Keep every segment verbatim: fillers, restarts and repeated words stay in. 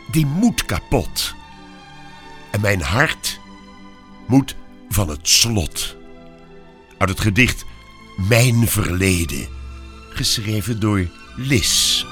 die moet kapot. En mijn hart moet van het slot. Uit het gedicht Mijn Verleden, geschreven door Lis.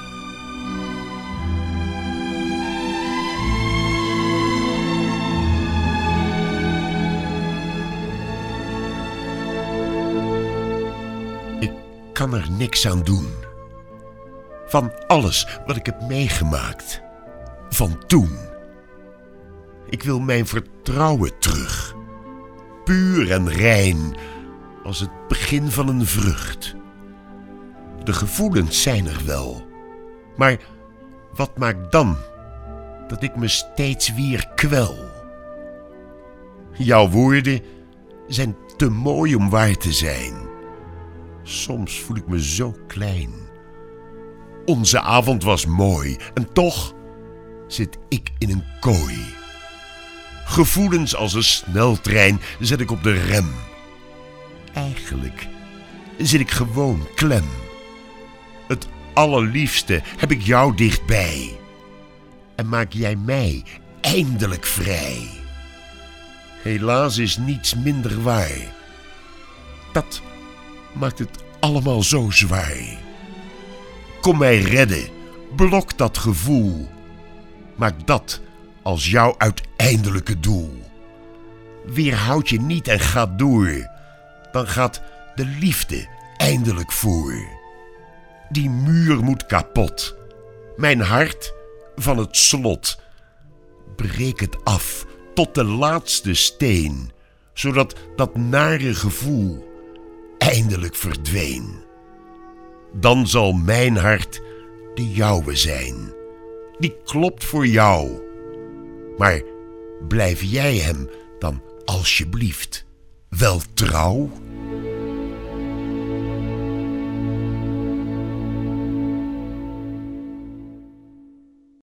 Ik kan er niks aan doen. Van alles wat ik heb meegemaakt. Van toen. Ik wil mijn vertrouwen terug. Puur en rein als het begin van een vrucht. De gevoelens zijn er wel. Maar wat maakt dan dat ik me steeds weer kwel? Jouw woorden zijn te mooi om waar te zijn. Soms voel ik me zo klein. Onze avond was mooi en toch zit ik in een kooi. Gevoelens als een sneltrein zet ik op de rem. Eigenlijk zit ik gewoon klem. Het allerliefste heb ik jou dichtbij. En maak jij mij eindelijk vrij. Helaas is niets minder waar. Dat maakt het allemaal zo zwaar. Kom mij redden, blok dat gevoel. Maak dat als jouw uiteindelijke doel. Weerhoud je niet en ga door. Dan gaat de liefde eindelijk voor. Die muur moet kapot. Mijn hart van het slot. Breek het af tot de laatste steen, zodat dat nare gevoel eindelijk verdween. Dan zal mijn hart de jouwe zijn. Die klopt voor jou. Maar blijf jij hem dan alsjeblieft wel trouw?